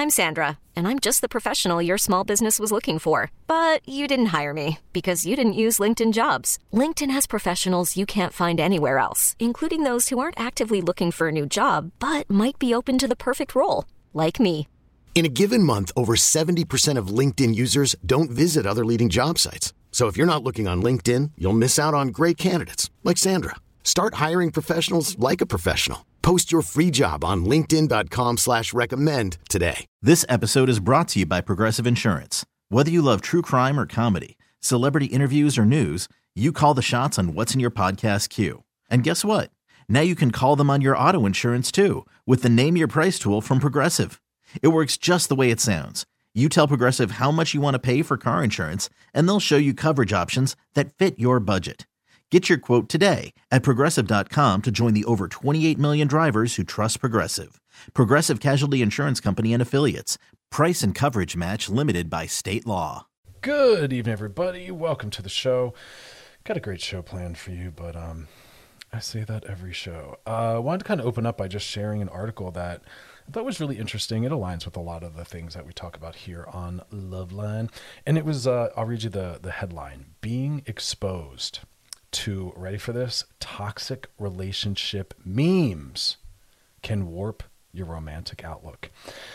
I'm Sandra, and I'm just the professional your small business was looking for. But you didn't hire me because you didn't use LinkedIn Jobs. LinkedIn has professionals you can't find anywhere else, including those who aren't actively looking for a new job, but might be open to the perfect role, like me. In a given month, over 70% of LinkedIn users don't visit other leading job sites. So if you're not looking on LinkedIn, you'll miss out on great candidates like Sandra. Start hiring professionals like a professional. Post your free job on linkedin.com/recommend today. This episode is brought to you by Progressive Insurance. Whether you love true crime or comedy, celebrity interviews or news, you call the shots on what's in your podcast queue. And guess what? Now you can call them on your auto insurance too with the Name Your Price tool from Progressive. It works just the way it sounds. You tell Progressive how much you want to pay for car insurance, and they'll show you coverage options that fit your budget. Get your quote today at Progressive.com to join the over 28 million drivers who trust Progressive. Progressive Casualty Insurance Company and Affiliates. Price and coverage match limited by state law. Good evening, everybody. Welcome to the show. Got a great show planned for you, but I say that every show. I wanted to kind of open up by just sharing an article that I thought was really interesting. It aligns with a lot of the things that we talk about here on Loveline. And it was, I'll read you the headline, Being Exposed to, ready for this, toxic relationship memes can warp your romantic outlook.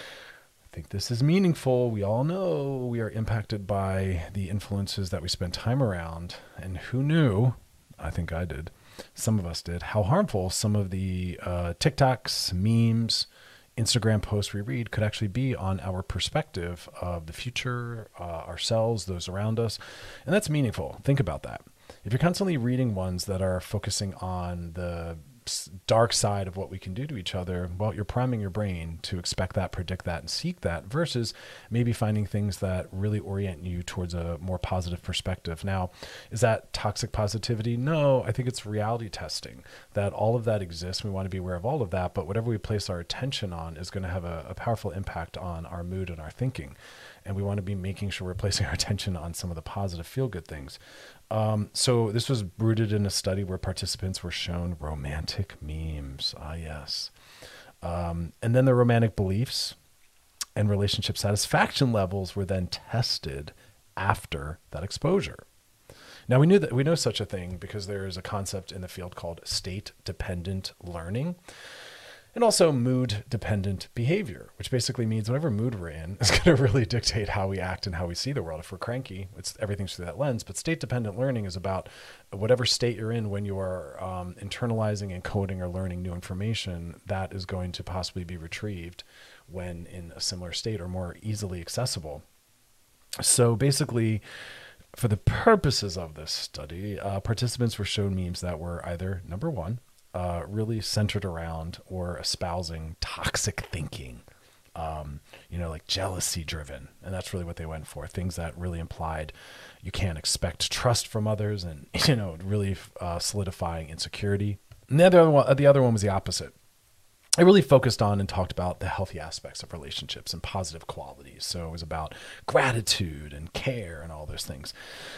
I think this is meaningful. We all know we are impacted by the influences that we spend time around. And who knew, I think I did, some of us did, how harmful some of the TikToks, memes, Instagram posts we read could actually be on our perspective of the future, ourselves, those around us. And that's meaningful. Think about that. If you're constantly reading ones that are focusing on the dark side of what we can do to each other, well, you're priming your brain to expect that, predict that, and seek that, versus maybe finding things that really orient you towards a more positive perspective. Now, is that toxic positivity? No, I think it's reality testing, that all of that exists. We want to be aware of all of that, but whatever we place our attention on is going to have a powerful impact on our mood and our thinking. And we want to be making sure we're placing our attention on some of the positive feel-good things. So this was rooted in a study where participants were shown romantic memes. Ah, yes. And then the romantic beliefs and relationship satisfaction levels were then tested after that exposure. Now, we know such a thing because there is a concept in the field called state-dependent learning. And also mood-dependent behavior, which basically means whatever mood we're in is going to really dictate how we act and how we see the world. If we're cranky, everything's through that lens. But state-dependent learning is about whatever state you're in when you are internalizing, encoding, or learning new information, that is going to possibly be retrieved when in a similar state or more easily accessible. So basically, for the purposes of this study, participants were shown memes that were either, number one, really centered around or espousing toxic thinking, like jealousy driven. And that's really what they went for. Things that really implied you can't expect trust from others and, really solidifying insecurity. And the other one was the opposite. It really focused on and talked about the healthy aspects of relationships and positive qualities. So it was about gratitude and care and all those things.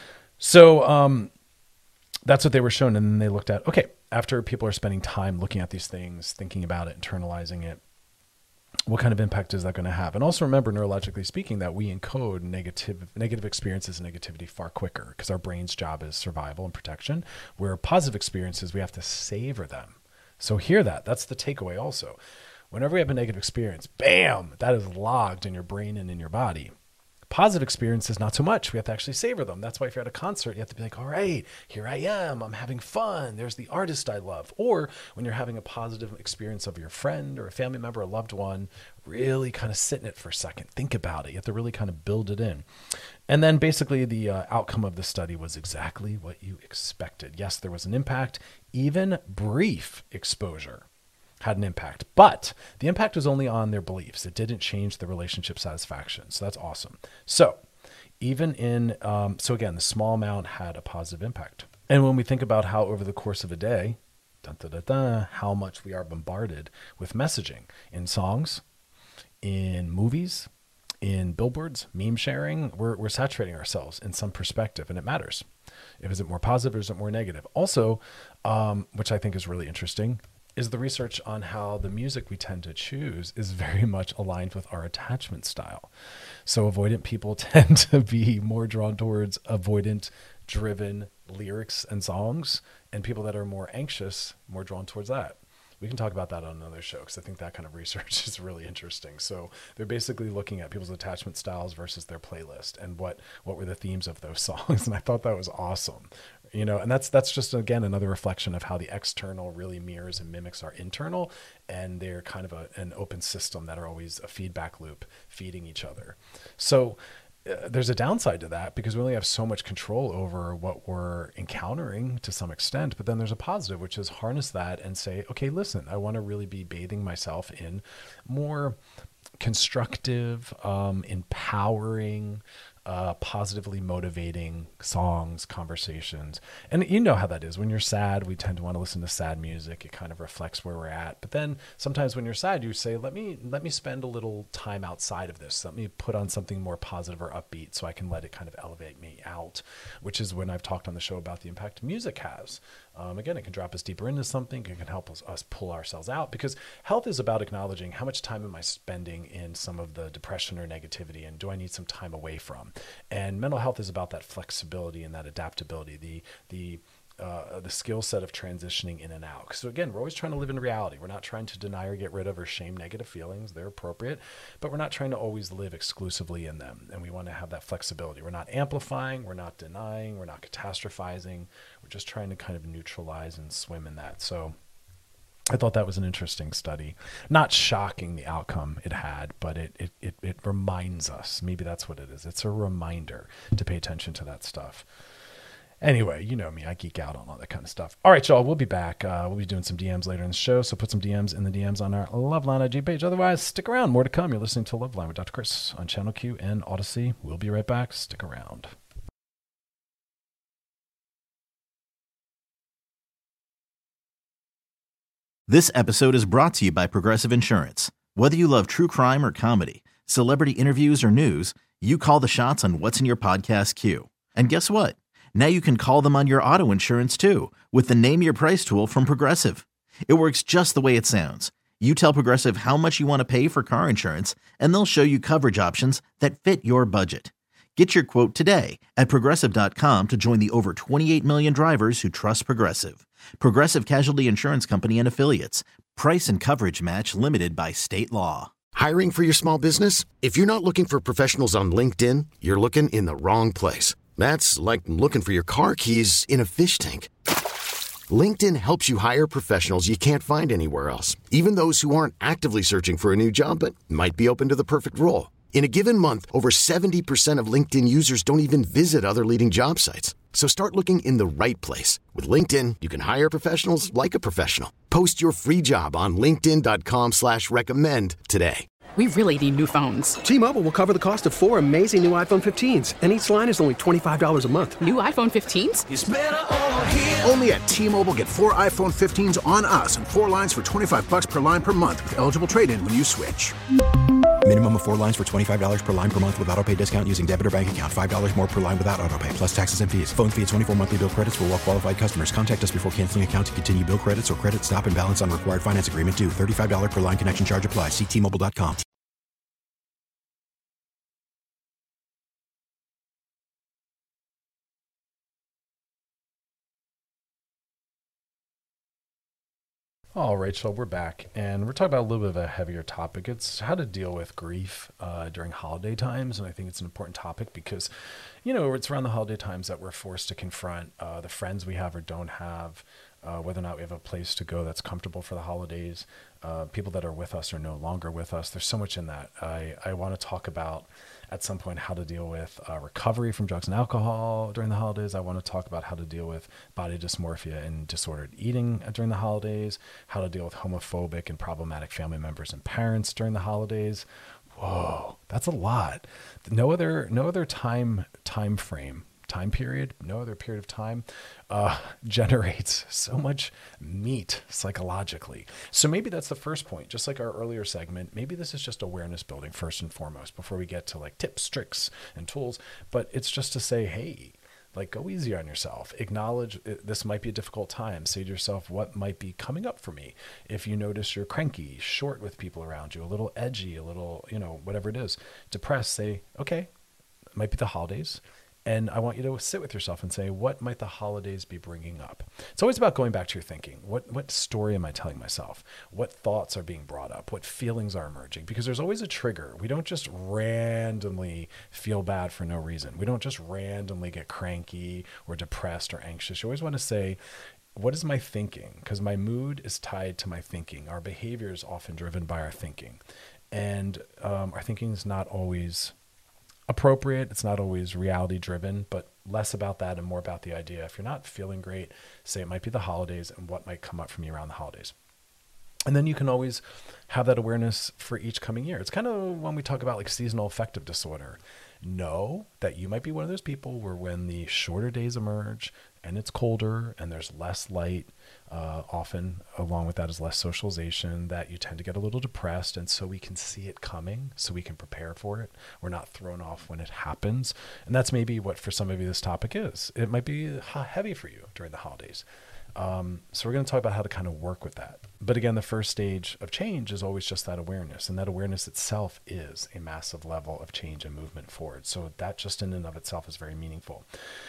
So, that's what they were shown. And then they looked at, okay, after people are spending time looking at these things, thinking about it, internalizing it, what kind of impact is that going to have? And also remember, neurologically speaking, that we encode negative experiences and negativity far quicker because our brain's job is survival and protection, where positive experiences, we have to savor them. So hear that. That's the takeaway also. Whenever we have a negative experience, bam, that is logged in your brain and in your body. Positive experiences, not so much. We have to actually savor them. That's why if you're at a concert, you have to be like, all right, here I am. I'm having fun. There's the artist I love. Or when you're having a positive experience of your friend or a family member, a loved one, really kind of sit in it for a second. Think about it. You have to really kind of build it in. And then basically the outcome of the study was exactly what you expected. Yes, there was an impact. Even brief exposure had an impact, but the impact was only on their beliefs. It didn't change the relationship satisfaction. So that's awesome. So even in, so again, the small amount had a positive impact. And when we think about how over the course of a day, how much we are bombarded with messaging in songs, in movies, in billboards, meme sharing, we're saturating ourselves in some perspective, and it matters. Is it more positive or is it more negative? Also, which I think is really interesting, is the research on how the music we tend to choose is very much aligned with our attachment style. So avoidant people tend to be more drawn towards avoidant driven lyrics and songs, and people that are more anxious, more drawn towards that. We can talk about that on another show because I think that kind of research is really interesting. So they're basically looking at people's attachment styles versus their playlist and what were the themes of those songs. And I thought that was awesome. And that's just, again, another reflection of how the external really mirrors and mimics our internal, and they're kind of an open system that are always a feedback loop feeding each other. So there's a downside to that because we only have so much control over what we're encountering to some extent. But then there's a positive, which is harness that and say, okay, listen, I want to really be bathing myself in more constructive, empowering, positively motivating songs, conversations. And you know how that is. When you're sad, we tend to want to listen to sad music. It kind of reflects where we're at. But then sometimes when you're sad, you say, let me spend a little time outside of this. Let me put on something more positive or upbeat so I can let it kind of elevate me out, which is when I've talked on the show about the impact music has. Again, it can drop us deeper into something. It can help us pull ourselves out, because health is about acknowledging how much time am I spending in some of the depression or negativity, and do I need some time away from? And mental health is about that flexibility and that adaptability, the skill set of transitioning in and out. So again, we're always trying to live in reality. We're not trying to deny or get rid of or shame negative feelings. They're appropriate, but we're not trying to always live exclusively in them. And we want to have that flexibility. We're not amplifying, we're not denying, we're not catastrophizing. We're just trying to kind of neutralize and swim in that. So I thought that was an interesting study. Not shocking the outcome it had, but it reminds us. Maybe that's what it is. It's a reminder to pay attention to that stuff. Anyway, you know me, I geek out on all that kind of stuff. All right, y'all, we'll be back. We'll be doing some DMs later in the show, so put some DMs in the DMs on our Loveline IG page. Otherwise, stick around. More to come. You're listening to Loveline with Dr. Chris on Channel Q and Odyssey. We'll be right back. Stick around. This episode is brought to you by Progressive Insurance. Whether you love true crime or comedy, celebrity interviews or news, you call the shots on what's in your podcast queue. And guess what? Now you can call them on your auto insurance too with the Name Your Price tool from Progressive. It works just the way it sounds. You tell Progressive how much you want to pay for car insurance, and they'll show you coverage options that fit your budget. Get your quote today at Progressive.com to join the over 28 million drivers who trust Progressive. Progressive Casualty Insurance Company and Affiliates. Price and coverage match limited by state law. Hiring for your small business? If you're not looking for professionals on LinkedIn, you're looking in the wrong place. That's like looking for your car keys in a fish tank. LinkedIn helps you hire professionals you can't find anywhere else, even those who aren't actively searching for a new job but might be open to the perfect role. In a given month, over 70% of LinkedIn users don't even visit other leading job sites. So start looking in the right place. With LinkedIn, you can hire professionals like a professional. Post your free job on linkedin.com/recommend today. We really need new phones. T-Mobile will cover the cost of 4 amazing new iPhone 15s, and each line is only $25 a month. New iPhone 15s? It's better over here. Only at T-Mobile, get 4 iPhone 15s on us and 4 lines for $25 per line per month with eligible trade-in when you switch. Minimum of 4 lines for $25 per line per month with autopay discount using debit or bank account. $5 more per line without autopay, plus taxes and fees. Phone fee at 24 monthly bill credits for well-qualified customers. Contact us before canceling account to continue bill credits or credit stop and balance on required finance agreement due. $35 per line connection charge applies. See T-Mobile.com. All right, so we're back, and we're talking about a little bit of a heavier topic. It's how to deal with grief during holiday times, and I think it's an important topic because, it's around the holiday times that we're forced to confront the friends we have or don't have, whether or not we have a place to go that's comfortable for the holidays, people that are with us are no longer with us. There's so much in that. I want to talk about at some point how to deal with recovery from drugs and alcohol during the holidays. I want to talk about how to deal with body dysmorphia and disordered eating during the holidays, how to deal with homophobic and problematic family members and parents during the holidays. Whoa, that's a lot. No other time period, no other period of time generates so much meat psychologically. So maybe that's the first point. Just like our earlier segment, maybe this is just awareness building first and foremost before we get to like tips, tricks, and tools. But it's just to say, hey, Like, go easy on yourself. Acknowledge this might be a difficult time. Say to yourself, what might be coming up for me? If you notice you're cranky, short with people around you, a little edgy, a little, whatever it is, depressed, say, okay, it might be the holidays. And I want you to sit with yourself and say, what might the holidays be bringing up? It's always about going back to your thinking. What story am I telling myself? What thoughts are being brought up? What feelings are emerging? Because there's always a trigger. We don't just randomly feel bad for no reason. We don't just randomly get cranky or depressed or anxious. You always want to say, what is my thinking? Because my mood is tied to my thinking. Our behavior is often driven by our thinking. And our thinking is not always appropriate. It's not always reality driven, but less about that and more about the idea. If you're not feeling great, say it might be the holidays and what might come up from you around the holidays. And then you can always have that awareness for each coming year. It's kind of when we talk about like seasonal affective disorder. Know that you might be one of those people where when the shorter days emerge and it's colder and there's less light, often along with that is less socialization, that you tend to get a little depressed. And so we can see it coming, so we can prepare for it. We're not thrown off when it happens. And that's maybe what for some of you this topic is. It might be heavy for you during the holidays. So we're going to talk about how to kind of work with that. But again, the first stage of change is always just that awareness. And that awareness itself is a massive level of change and movement forward. So that just in and of itself is very meaningful.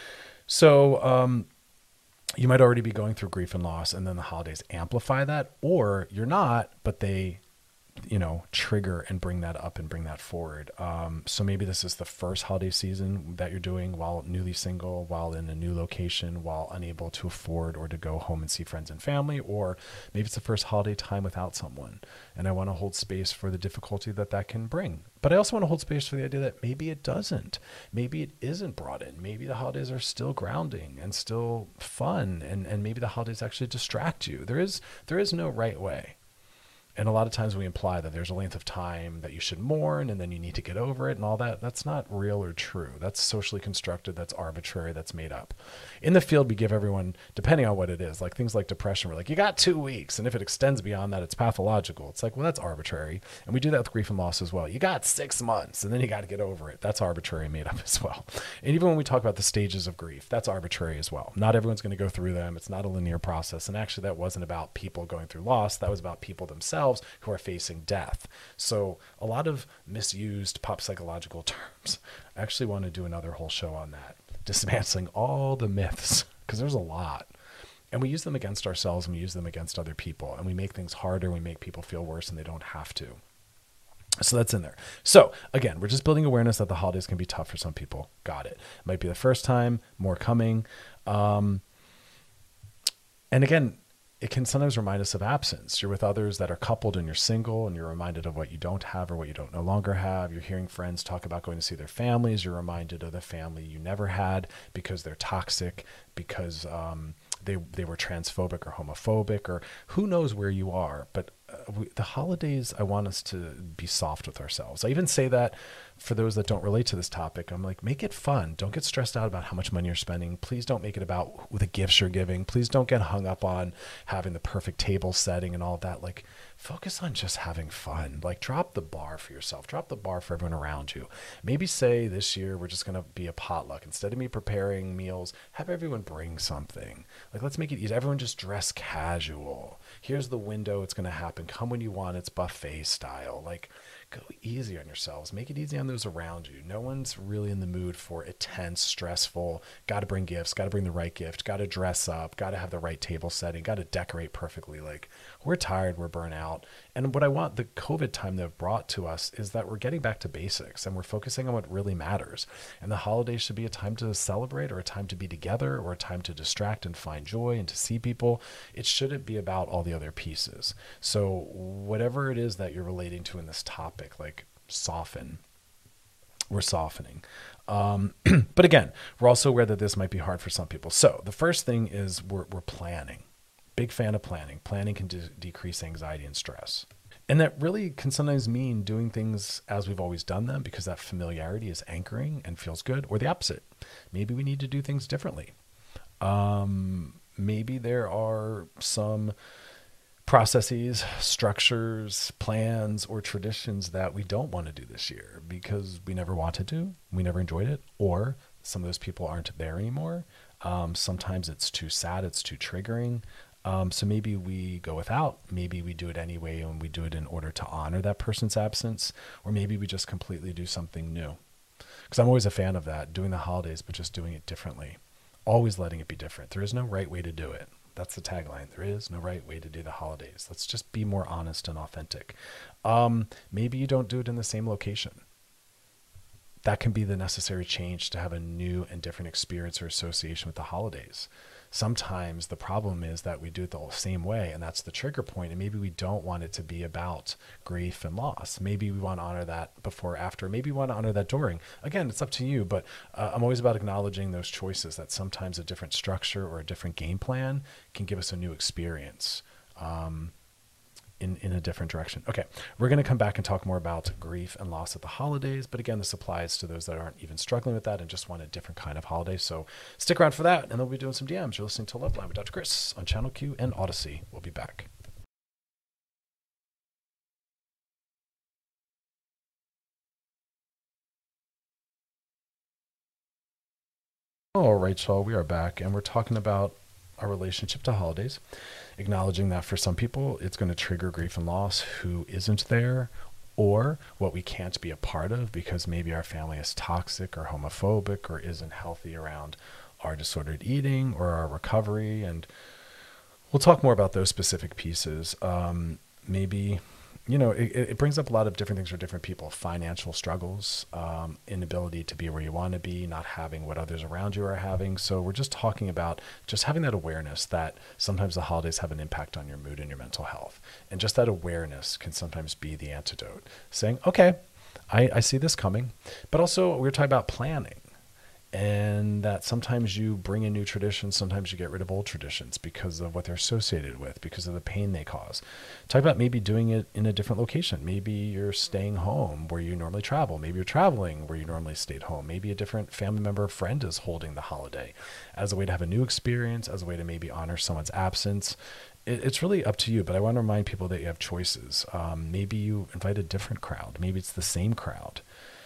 So you might already be going through grief and loss, and then the holidays amplify that, or you're not, but they trigger and bring that up and bring that forward. So maybe this is the first holiday season that you're doing while newly single, while in a new location, while unable to afford or to go home and see friends and family, or maybe it's the first holiday time without someone. And I want to hold space for the difficulty that can bring. But I also want to hold space for the idea that maybe it doesn't. Maybe it isn't brought in. Maybe the holidays are still grounding and still fun. And maybe the holidays actually distract you. There is no right way. And a lot of times we imply that there's a length of time that you should mourn and then you need to get over it and all that. That's not real or true. That's socially constructed. That's arbitrary. That's made up. In the field, we give everyone, depending on what it is, like things like depression, we're like, you got 2 weeks. And if it extends beyond that, it's pathological. It's like, well, that's arbitrary. And we do that with grief and loss as well. You got 6 months and then you got to get over it. That's arbitrary and made up as well. And even when we talk about the stages of grief, that's arbitrary as well. Not everyone's going to go through them. It's not a linear process. And actually that wasn't about people going through loss. That was about people themselves who are facing death. So a lot of misused pop psychological terms. I actually want to do another whole show on that, dismantling all the myths, because there's a lot. And we use them against ourselves and we use them against other people. And we make things harder. We make people feel worse and they don't have to. So that's in there. So again, we're just building awareness that the holidays can be tough for some people. Got it. It might be the first time, more coming. And again, it can sometimes remind us of absence. You're with others that are coupled and you're single and you're reminded of what you don't have or what you don't no longer have. You're hearing friends talk about going to see their families. You're reminded of the family you never had because they're toxic, because they were transphobic or homophobic, or who knows where you are. But the holidays, I want us to be soft with ourselves. I even say that for those that don't relate to this topic. I'm like, make it fun. Don't get stressed out about how much money you're spending. Please don't make it about the gifts you're giving. Please don't get hung up on having the perfect table setting and all that. Like, focus on just having fun. Like, drop the bar for yourself. Drop the bar for everyone around you. Maybe say this year we're just going to be a potluck. Instead of me preparing meals, have everyone bring something. Like, let's make it easy. Everyone just dress casual. Here's the window. It's going to happen. Come when you want. It's buffet style. Like, go easy on yourselves. Make it easy on those around you. No one's really in the mood for intense, stressful, got to bring gifts, got to bring the right gift, got to dress up, got to have the right table setting, got to decorate perfectly. Like, we're tired, we're burnt out. And what I want the COVID time to have brought to us is that we're getting back to basics and we're focusing on what really matters. And the holidays should be a time to celebrate, or a time to be together, or a time to distract and find joy and to see people. It shouldn't be about all the other pieces. So whatever it is that you're relating to in this topic, like, soften. We're softening. But again, we're also aware that this might be hard for some people. So the first thing is we're planning. Big fan of planning. Planning can decrease anxiety and stress. And that really can sometimes mean doing things as we've always done them because that familiarity is anchoring and feels good, or the opposite. Maybe we need to do things differently. Maybe there are some processes, structures, plans, or traditions that we don't want to do this year because we never wanted to, we never enjoyed it, or some of those people aren't there anymore. Sometimes it's too sad, it's too triggering. So maybe we go without, maybe we do it anyway, and we do it in order to honor that person's absence, or maybe we just completely do something new. Because I'm always a fan of that, doing the holidays, but just doing it differently. Always letting it be different. There is no right way to do it. That's the tagline. There is no right way to do the holidays. Let's just be more honest and authentic. Maybe you don't do it in the same location. That can be the necessary change to have a new and different experience or association with the holidays. Sometimes the problem is that we do it the same way, and that's the trigger point. And maybe we don't want it to be about grief and loss. Maybe we want to honor that before or after. Maybe we want to honor that during. Again, it's up to you, but I'm always about acknowledging those choices, that sometimes a different structure or a different game plan can give us a new experience in a different direction. Okay, we're going to come back and talk more about grief and loss at the holidays. But again, this applies to those that aren't even struggling with that and just want a different kind of holiday. So stick around for that, and then we'll be doing some DMs. You're listening to Love Line with Dr. Chris on Channel Q and Odyssey. We'll be back. All right, y'all, we are back, and we're talking about our relationship to holidays, acknowledging that for some people, it's going to trigger grief and loss who isn't there, or what we can't be a part of because maybe our family is toxic or homophobic or isn't healthy around our disordered eating or our recovery. And we'll talk more about those specific pieces. Maybe, it brings up a lot of different things for different people. Financial struggles, inability to be where you want to be, not having what others around you are having. So we're just talking about just having that awareness that sometimes the holidays have an impact on your mood and your mental health. And just that awareness can sometimes be the antidote. Saying, okay, I see this coming. But also we're talking about planning. And that sometimes you bring in new traditions, sometimes you get rid of old traditions because of what they're associated with, because of the pain they cause. Talk about maybe doing it in a different location. Maybe you're staying home where you normally travel. Maybe you're traveling where you normally stayed home. Maybe a different family member or friend is holding the holiday as a way to have a new experience, as a way to maybe honor someone's absence. It's really up to you, but I want to remind people that you have choices. Maybe you invite a different crowd. Maybe it's the same crowd.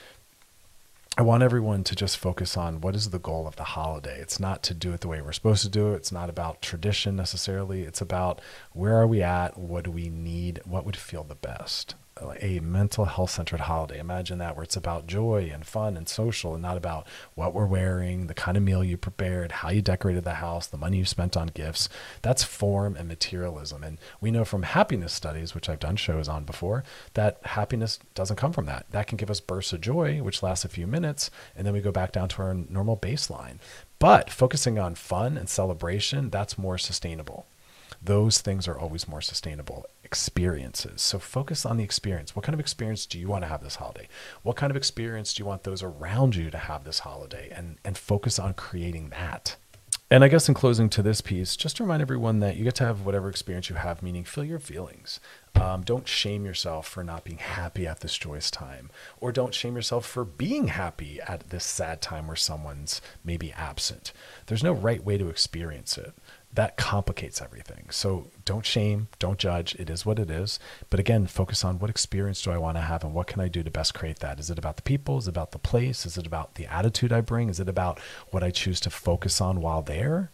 I want everyone to just focus on what is the goal of the holiday. It's not to do it the way we're supposed to do it. It's not about tradition necessarily. It's about where are we at? What do we need? What would feel the best? A mental health centered holiday. Imagine that, where it's about joy and fun and social and not about what we're wearing, the kind of meal you prepared, how you decorated the house, the money you spent on gifts. That's form and materialism. And we know from happiness studies, which I've done shows on before, that happiness doesn't come from that. That can give us bursts of joy, which lasts a few minutes, and then we go back down to our normal baseline. But focusing on fun and celebration, that's more sustainable. Those things are always more sustainable experiences. So focus on the experience. What kind of experience do you want to have this holiday? What kind of experience do you want those around you to have this holiday? And focus on creating that. And I guess in closing to this piece, just to remind everyone that you get to have whatever experience you have, meaning feel your feelings. Don't shame yourself for not being happy at this joyous time, or don't shame yourself for being happy at this sad time where someone's maybe absent. There's no right way to experience it. That complicates everything. So don't shame, don't judge. It is what it is. But again, focus on what experience do I want to have and what can I do to best create that? Is it about the people? Is it about the place? Is it about the attitude I bring? Is it about what I choose to focus on while there?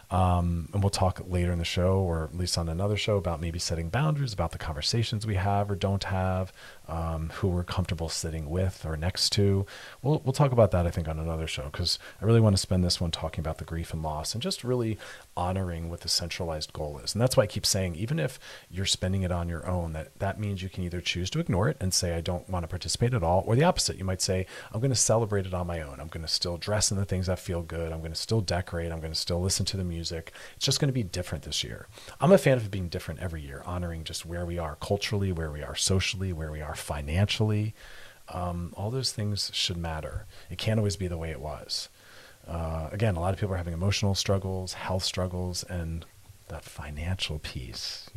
And we'll talk later in the show, or at least on another show, about maybe setting boundaries, about the conversations we have or don't have, who we're comfortable sitting with or next to. We'll talk about that, I think, on another show, because I really want to spend this one talking about the grief and loss and just really honoring what the centralized goal is. And that's why I keep saying, even if you're spending it on your own, that means you can either choose to ignore it and say, I don't want to participate at all, or the opposite. You might say, I'm going to celebrate it on my own. I'm going to still dress in the things that feel good. I'm going to still decorate. I'm going to still listen to the music. It's just going to be different this year. I'm a fan of it being different every year, honoring just where we are culturally, where we are socially, where we are financially. All those things should matter. It can't always be the way it was. Again, a lot of people are having emotional struggles, health struggles, and that financial piece,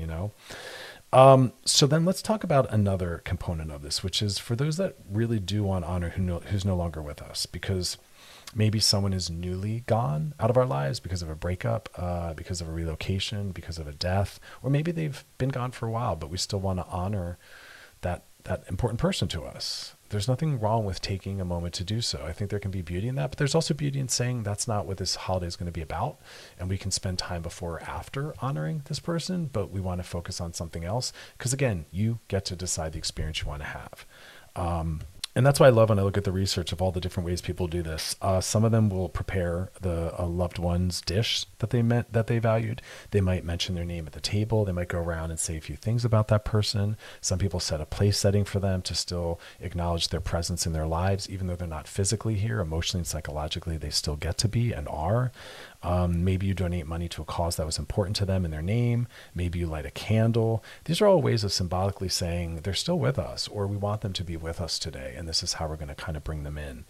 So then let's talk about another component of this, which is for those that really do want honor who's no longer with us, because maybe someone is newly gone out of our lives because of a breakup, because of a relocation, because of a death, or maybe they've been gone for a while, but we still want to honor that important person to us. there's nothing wrong with taking a moment to do so. I think there can be beauty in that, but there's also beauty in saying that's not what this holiday is going to be about. And we can spend time before or after honoring this person, but we want to focus on something else. Because again, you get to decide the experience you want to have. And that's why I love when I look at the research of all the different ways people do this. Some of them will prepare the loved one's dish that they valued. They might mention their name at the table. They might go around and say a few things about that person. Some people set a place setting for them to still acknowledge their presence in their lives, even though they're not physically here. Emotionally and psychologically, they still get to be and are. Maybe you donate money to a cause that was important to them in their name. Maybe you light a candle. These are all ways of symbolically saying they're still with us, or we want them to be with us today. And this is how we're going to kind of bring them in.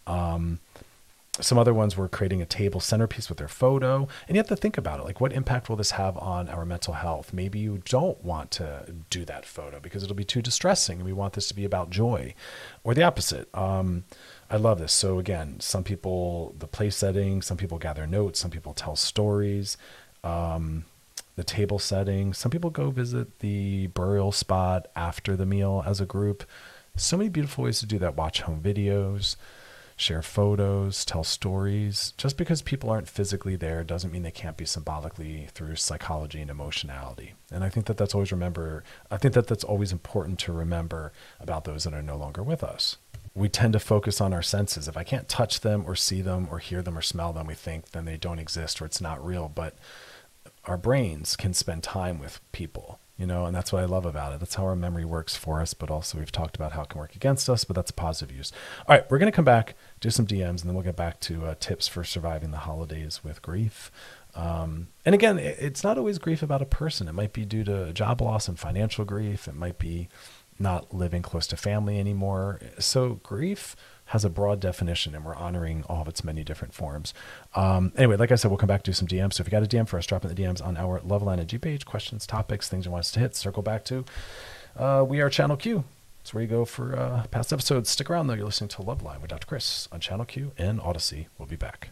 Some other ones were creating a table centerpiece with their photo. And you have to think about it. Like, what impact will this have on our mental health? Maybe you don't want to do that photo because it'll be too distressing. And we want this to be about joy, or the opposite. I love this. So again, some people, the place setting, some people gather notes, some people tell stories, the table setting, some people go visit the burial spot after the meal as a group. So many beautiful ways to do that. Watch home videos, share photos, tell stories. Just because people aren't physically there doesn't mean they can't be symbolically through psychology and emotionality. And I think that that's always always important to remember about those that are no longer with us. We tend to focus on our senses. If I can't touch them or see them or hear them or smell them, we think then they don't exist or it's not real. But our brains can spend time with people, and that's what I love about it. That's how our memory works for us, but also we've talked about how it can work against us, but that's a positive use. All right, we're going to come back, do some DMs, and then we'll get back to tips for surviving the holidays with grief. And again, it's not always grief about a person. It might be due to job loss and financial grief. It might be not living close to family anymore. So grief has a broad definition, and we're honoring all of its many different forms. Anyway, like I said, we'll come back to some DMs. So if you got a DM for us, drop in the DMs on our Loveline and G page, questions, topics, things you want us to hit, circle back to. We are Channel Q. It's where you go for past episodes. Stick around, though. You're listening to Loveline with Dr. Chris on Channel Q and Odyssey. We'll be back.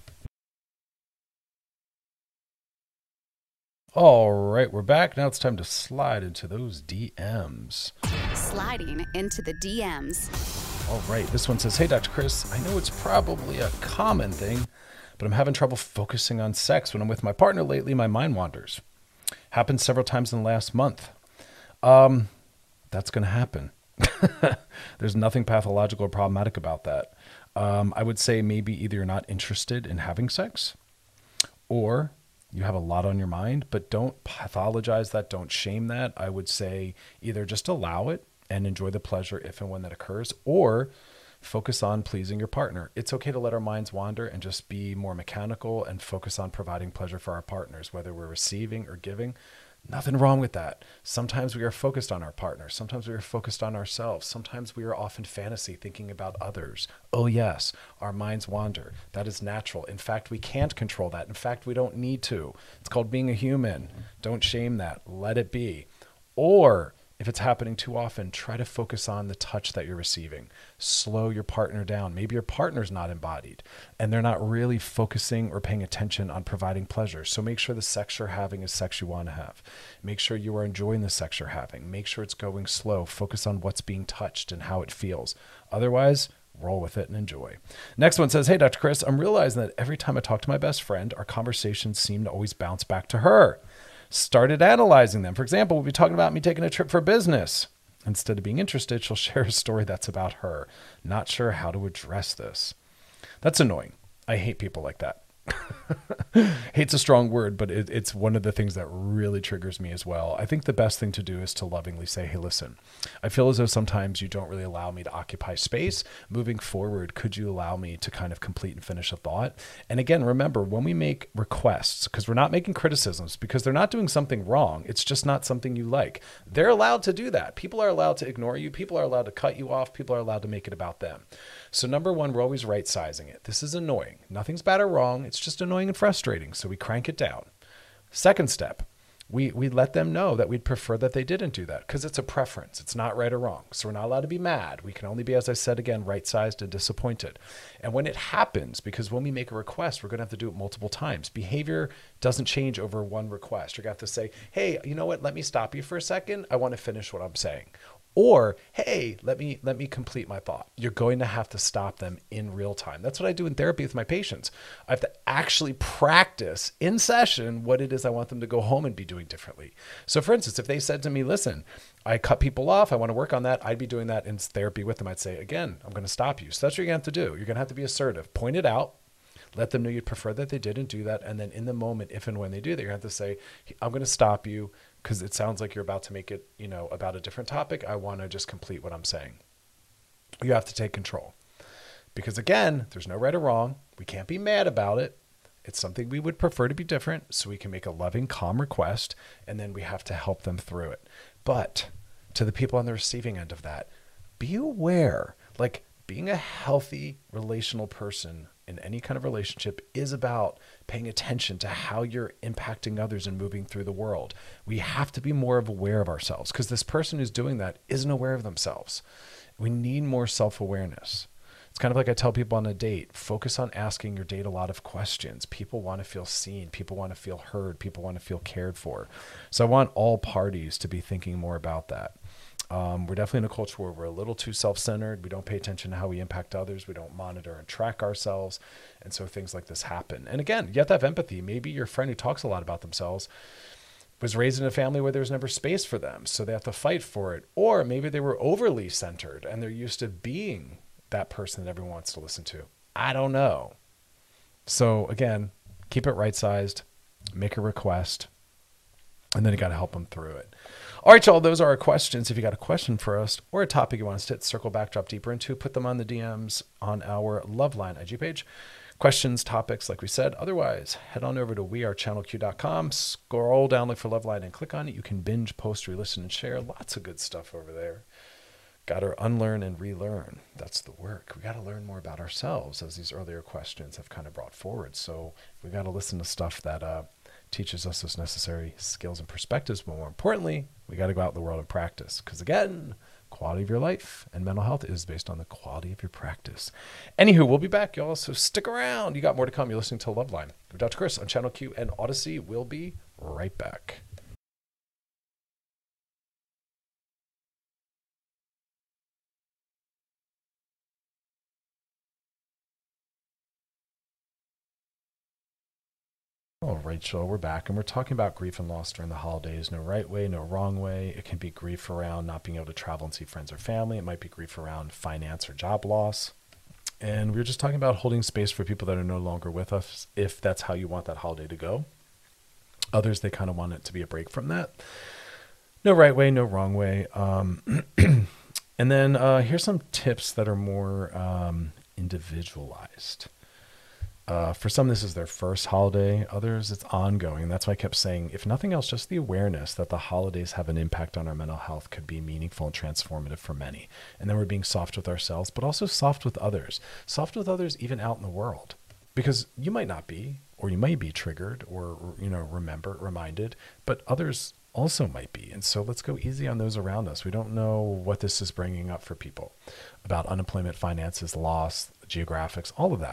All right, we're back. Now it's time to slide into those DMs. Sliding into the DMs. All right, this one says, hey, Dr. Chris, I know it's probably a common thing, but I'm having trouble focusing on sex. When I'm with my partner lately, my mind wanders. Happened several times in the last month. That's going to happen. There's nothing pathological or problematic about that. I would say maybe either you're not interested in having sex, or you have a lot on your mind, but don't pathologize that. Don't shame that. I would say either just allow it and enjoy the pleasure if and when that occurs, or focus on pleasing your partner. It's okay to let our minds wander and just be more mechanical and focus on providing pleasure for our partners, whether we're receiving or giving. Nothing wrong with that. Sometimes we are focused on our partner. Sometimes we are focused on ourselves. Sometimes we are off in fantasy thinking about others. Oh yes, our minds wander. That is natural. In fact, we can't control that. In fact, we don't need to. It's called being a human. Don't shame that. Let it be. Or if it's happening too often, try to focus on the touch that you're receiving. Slow your partner down. Maybe your partner's not embodied and they're not really focusing or paying attention on providing pleasure. So make sure the sex you're having is sex you want to have. Make sure you are enjoying the sex you're having. Make sure it's going slow. Focus on what's being touched and how it feels. Otherwise, roll with it and enjoy. Next one says, hey, Dr. Chris, I'm realizing that every time I talk to my best friend, our conversations seem to always bounce back to her. Started analyzing them. For example, we'll be talking about me taking a trip for business. Instead of being interested, she'll share a story that's about her. Not sure how to address this. That's annoying. I hate people like that. Hate's a strong word, but it's one of the things that really triggers me as well. I think the best thing to do is to lovingly say, hey, listen, I feel as though sometimes you don't really allow me to occupy space. Moving forward, could you allow me to kind of complete and finish a thought? And again, remember, when we make requests, because we're not making criticisms, because they're not doing something wrong, it's just not something you like. They're allowed to do that. People are allowed to ignore you. People are allowed to cut you off. People are allowed to make it about them. So number one, we're always right-sizing it. This is annoying. Nothing's bad or wrong. It's just annoying and frustrating. So we crank it down. Second step, we let them know that we'd prefer that they didn't do that because it's a preference. It's not right or wrong. So we're not allowed to be mad. We can only be, as I said again, right-sized and disappointed. And when it happens, because when we make a request, we're going to have to do it multiple times. Behavior doesn't change over one request. You're going to have to say, hey, you know what? Let me stop you for a second. I want to finish what I'm saying. Or, hey, let me complete my thought. You're going to have to stop them in real time. That's what I do in therapy with my patients. I have to actually practice in session what it is I want them to go home and be doing differently. So for instance, if they said to me, listen, I cut people off, I want to work on that, I'd be doing that in therapy with them. I'd say, again, I'm going to stop you. So that's what you're going to have to do. You're going to have to be assertive. Point it out. Let them know you'd prefer that they didn't do that. And then in the moment, if and when they do that, you're going to have to say, I'm going to stop you because it sounds like you're about to make it, about a different topic. I want to just complete what I'm saying. You have to take control because again, there's no right or wrong. We can't be mad about it. It's something we would prefer to be different so we can make a loving, calm request. And then we have to help them through it. But to the people on the receiving end of that, be aware, like being a healthy relational person in any kind of relationship is about paying attention to how you're impacting others and moving through the world. We have to be more aware of ourselves because this person who's doing that isn't aware of themselves. We need more self-awareness. It's kind of like I tell people on a date, focus on asking your date a lot of questions. People want to feel seen. People want to feel heard. People want to feel cared for. So I want all parties to be thinking more about that. We're definitely in a culture where we're a little too self-centered. We don't pay attention to how we impact others. We don't monitor and track ourselves. And so things like this happen. And again, you have to have empathy. Maybe your friend who talks a lot about themselves was raised in a family where there was never space for them. So they have to fight for it. Or maybe they were overly centered and they're used to being that person that everyone wants to listen to. I don't know. So again, keep it right-sized, make a request, and then you got to help them through it. All right, y'all, those are our questions. If you got a question for us or a topic you want us to circle back, drop deeper into, put them on the DMs on our Loveline IG page. Questions, topics, like we said. Otherwise, head on over to wearechannelq.com, scroll down, look for Loveline, and click on it. You can binge, post, re-listen, and share. Lots of good stuff over there. Got to unlearn and relearn. That's the work. We got to learn more about ourselves, as these earlier questions have kind of brought forward. So we got to listen to stuff that teaches us those necessary skills and perspectives. But more importantly, we got to go out in the world and practice. Because again, quality of your life and mental health is based on the quality of your practice. Anywho, we'll be back, y'all. So stick around. You got more to come. You're listening to Loveline with Dr. Chris on Channel Q and Odyssey. We'll be right back. All right, y'all, we're back and we're talking about grief and loss during the holidays. No right way, no wrong way. It can be grief around not being able to travel and see friends or family. It might be grief around finance or job loss. And we were just talking about holding space for people that are no longer with us, if that's how you want that holiday to go. Others, they kind of want it to be a break from that. No right way, no wrong way. And then here's some tips that are more individualized. For some, this is their first holiday. Others, it's ongoing. That's why I kept saying, if nothing else, just the awareness that the holidays have an impact on our mental health could be meaningful and transformative for many. And then we're being soft with ourselves, but also soft with others. Soft with others even out in the world. Because you might not be, or you might be triggered or, reminded, but others also might be. And so let's go easy on those around us. We don't know what this is bringing up for people about unemployment, finances, loss, geographics, all of that.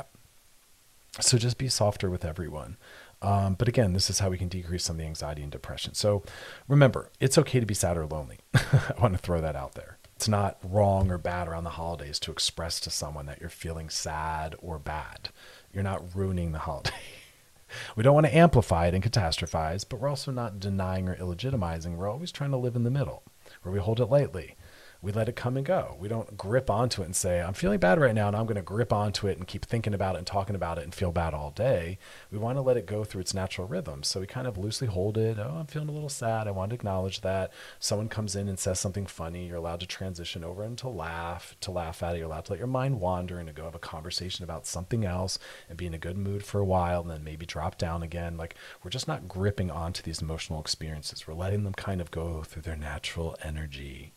So just be softer with everyone. But again, this is how we can decrease some of the anxiety and depression. So remember, it's okay to be sad or lonely. I want to throw that out there. It's not wrong or bad around the holidays to express to someone that you're feeling sad or bad. You're not ruining the holiday. We don't want to amplify it and catastrophize, but we're also not denying or illegitimizing. We're always trying to live in the middle, where we hold it lightly. We let it come and go. We don't grip onto it and say, I'm feeling bad right now, and I'm going to grip onto it and keep thinking about it and talking about it and feel bad all day. We want to let it go through its natural rhythm. So we kind of loosely hold it. Oh, I'm feeling a little sad. I want to acknowledge that. Someone comes in and says something funny. You're allowed to transition over and to laugh at it. You're allowed to let your mind wander and to go have a conversation about something else and be in a good mood for a while and then maybe drop down again. Like, we're just not gripping onto these emotional experiences. We're letting them kind of go through their natural energy,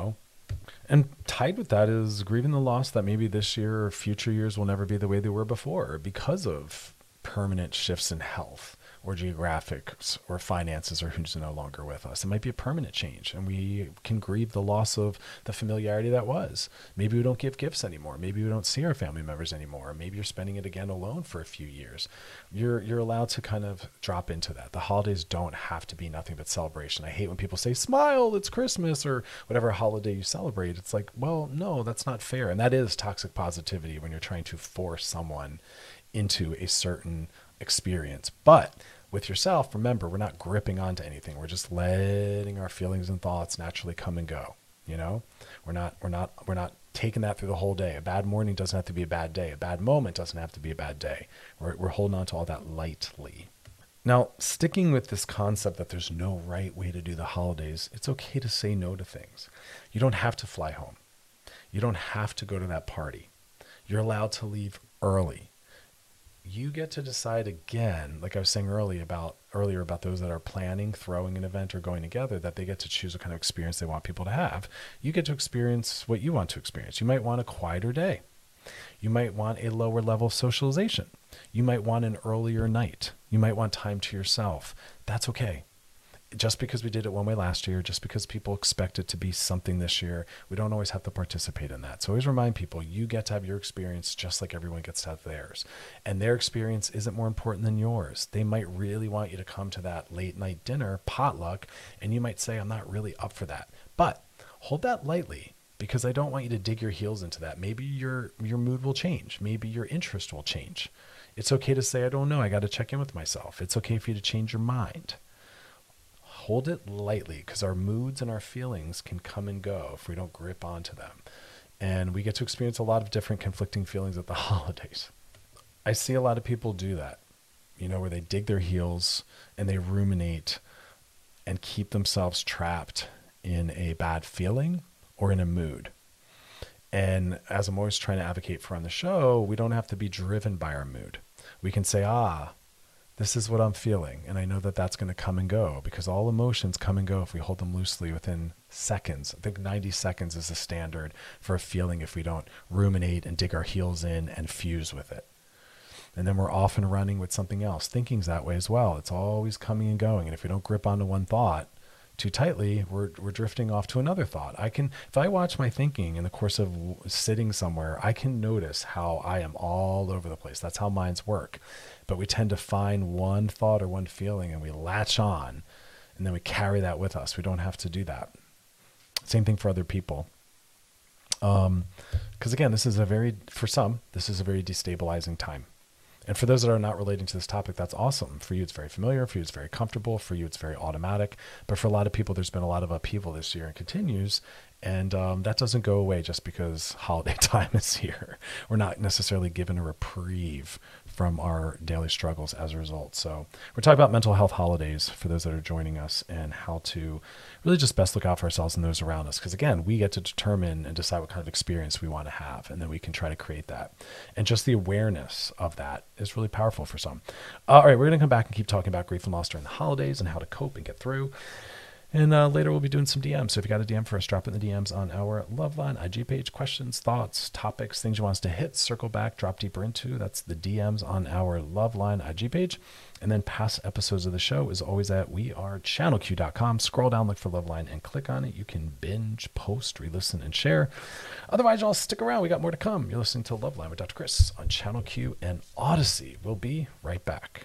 And tied with that is grieving the loss that maybe this year or future years will never be the way they were before because of permanent shifts in health or geographics or finances or who's no longer with us. It might be a permanent change, and we can grieve the loss of the familiarity that was. Maybe we don't give gifts anymore. Maybe we don't see our family members anymore. Maybe you're spending it again alone for a few years. You're allowed to kind of drop into that. The holidays don't have to be nothing but celebration. I hate when people say, smile, it's Christmas, or whatever holiday you celebrate. It's like, well, no, that's not fair. And that is toxic positivity when you're trying to force someone into a certain experience. But with yourself, remember, we're not gripping onto anything. We're just letting our feelings and thoughts naturally come and go. You know, we're not taking that through the whole day. A bad morning doesn't have to be a bad day. A bad moment doesn't have to be a bad day. We're holding on to all that lightly. Now, sticking with this concept that there's no right way to do the holidays, it's okay to say no to things. You don't have to fly home. You don't have to go to that party. You're allowed to leave early. You get to decide again, like I was saying earlier about those that are planning, throwing an event or going together, that they get to choose what kind of experience they want people to have. You get to experience what you want to experience. You might want a quieter day. You might want a lower level of socialization. You might want an earlier night. You might want time to yourself. That's okay. Just because we did it one way last year, just because people expect it to be something this year, we don't always have to participate in that. So always remind people, you get to have your experience just like everyone gets to have theirs. And their experience isn't more important than yours. They might really want you to come to that late night dinner, potluck, and you might say, I'm not really up for that. But hold that lightly, because I don't want you to dig your heels into that. Maybe your mood will change. Maybe your interest will change. It's okay to say, I don't know, I got to check in with myself. It's okay for you to change your mind. Hold it lightly, because our moods and our feelings can come and go if we don't grip onto them. And we get to experience a lot of different conflicting feelings at the holidays. I see a lot of people do that, where they dig their heels and they ruminate and keep themselves trapped in a bad feeling or in a mood. And as I'm always trying to advocate for on the show, we don't have to be driven by our mood. We can say, this is what I'm feeling. And I know that that's going to come and go, because all emotions come and go if we hold them loosely within seconds. I think 90 seconds is the standard for a feeling if we don't ruminate and dig our heels in and fuse with it. And then we're off and running with something else. Thinking's that way as well. It's always coming and going. And if we don't grip onto one thought too tightly, we're drifting off to another thought. If I watch my thinking in the course of sitting somewhere, I can notice how I am all over the place. That's how minds work. But we tend to find one thought or one feeling and we latch on, and then we carry that with us. We don't have to do that. Same thing for other people. Because again, for some, this is a very destabilizing time. And for those that are not relating to this topic, that's awesome. For you, it's very familiar. For you, it's very comfortable. For you, it's very automatic. But for a lot of people, there's been a lot of upheaval this year and continues. And that doesn't go away just because holiday time is here. We're not necessarily given a reprieve from our daily struggles as a result. So we're talking about mental health holidays for those that are joining us, and how to really just best look out for ourselves and those around us. Because again, we get to determine and decide what kind of experience we want to have, and then we can try to create that. And just the awareness of that is really powerful for some. All right, we're going to come back and keep talking about grief and loss during the holidays and how to cope and get through. And later we'll be doing some DMs. So if you got a DM for us, drop it in the DMs on our Loveline IG page. Questions, thoughts, topics, things you want us to hit, circle back, drop deeper into. That's the DMs on our Loveline IG page. And then past episodes of the show is always at wearechannelq.com. Scroll down, look for Loveline, and click on it. You can binge, post, re-listen, and share. Otherwise, y'all stick around. We got more to come. You're listening to Loveline with Dr. Chris on Channel Q and Odyssey. We'll be right back.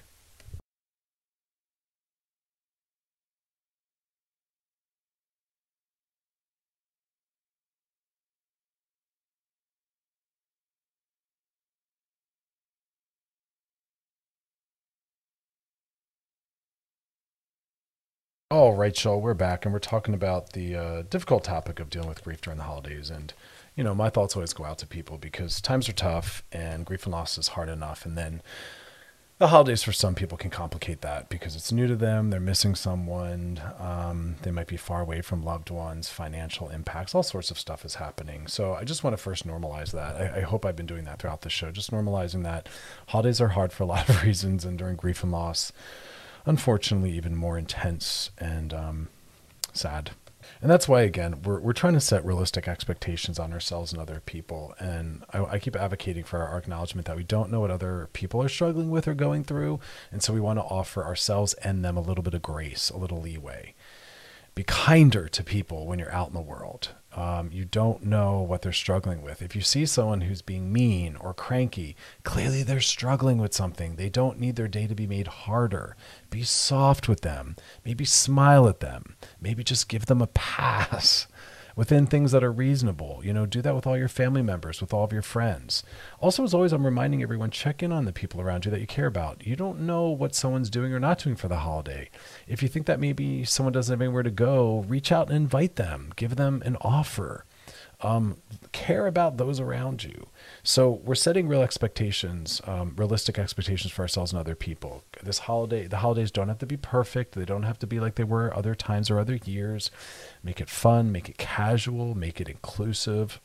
All right, y'all, we're back, and we're talking about the difficult topic of dealing with grief during the holidays. And, my thoughts always go out to people because times are tough and grief and loss is hard enough. And then the holidays for some people can complicate that because it's new to them. They're missing someone. They might be far away from loved ones, financial impacts, all sorts of stuff is happening. So I just want to first normalize that. I hope I've been doing that throughout the show, just normalizing that holidays are hard for a lot of reasons, and during grief and loss, unfortunately, even more intense and sad. And that's why, again, we're trying to set realistic expectations on ourselves and other people. And I keep advocating for our acknowledgement that we don't know what other people are struggling with or going through. And so we want to offer ourselves and them a little bit of grace, a little leeway. Be kinder to people when you're out in the world. You don't know what they're struggling with. If you see someone who's being mean or cranky, clearly they're struggling with something. They don't need their day to be made harder. Be soft with them. Maybe smile at them. Maybe just give them a pass within things that are reasonable. Do that with all your family members, with all of your friends. Also, as always, I'm reminding everyone, check in on the people around you that you care about. You don't know what someone's doing or not doing for the holiday. If you think that maybe someone doesn't have anywhere to go, reach out and invite them. Give them an offer. Care about those around you. So we're setting real expectations, realistic expectations for ourselves and other people. The holidays don't have to be perfect. They don't have to be like they were other times or other years. Make it fun, make it casual, make it inclusive.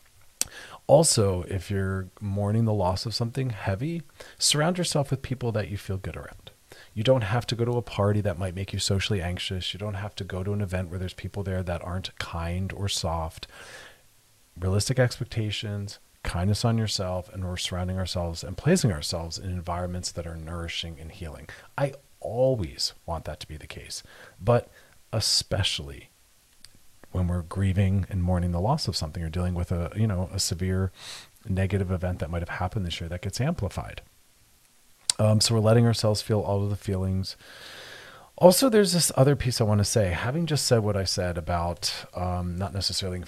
Also, if you're mourning the loss of something heavy, surround yourself with people that you feel good around. You don't have to go to a party that might make you socially anxious. You don't have to go to an event where there's people there that aren't kind or soft. Realistic expectations, kindness on yourself, and we're surrounding ourselves and placing ourselves in environments that are nourishing and healing. I always want that to be the case, but especially when we're grieving and mourning the loss of something or dealing with a severe negative event that might have happened this year that gets amplified. So we're letting ourselves feel all of the feelings. Also, there's this other piece I want to say. Having just said what I said about not necessarily